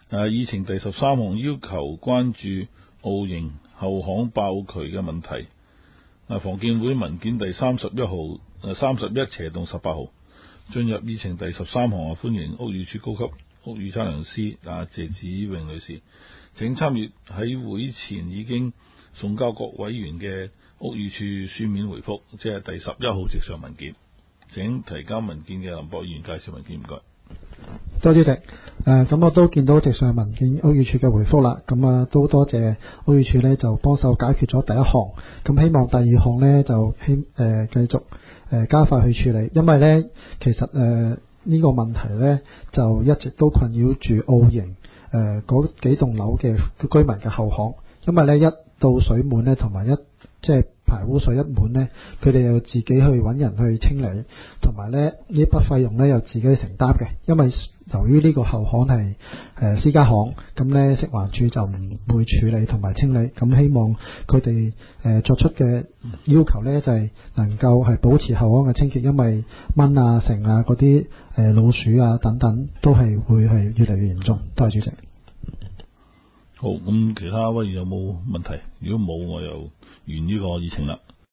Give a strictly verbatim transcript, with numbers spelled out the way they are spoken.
誒，議程第十三項要求關注澳營後巷爆渠嘅問題。啊，房建會文件第三十一號誒三十一斜洞十八號進入議程第十三項啊，歡迎屋宇署高級屋宇測量師啊謝子穎女士，請參閱喺會前已經送交各委員嘅屋宇署書面回覆，即係第十一號直上文件。請提交文件嘅林博議員介紹文件，唔該。 多謝主席。誒、呃，咁我都見到直上文件屋宇署嘅回覆啦，咁啊都多謝屋宇署呢就幫手解決咗第一項，咁希望第二項呢就希誒繼續誒、呃、加快去處理，因為呢其實誒呢、呃這個問題呢就一直都困擾住澳營誒嗰幾棟樓嘅居民嘅後巷，因為呢一到水滿呢同埋一即係排污水一滿呢，佢哋又自己去揾人去清理，同埋呢呢一筆費用呢又自己承擔嘅。因為由於呢個後巷係誒、呃、私家巷，咁呢食環署就唔會處理同埋清理。咁希望佢哋誒作出嘅要求呢，就係、是、能夠係保持後巷嘅清潔，因為蚊啊、蟲啊嗰啲誒老鼠啊等等都係會係越嚟越嚴重。多謝主席。 好，咁其他委員有冇問題？如果冇，我又完呢個議程啦。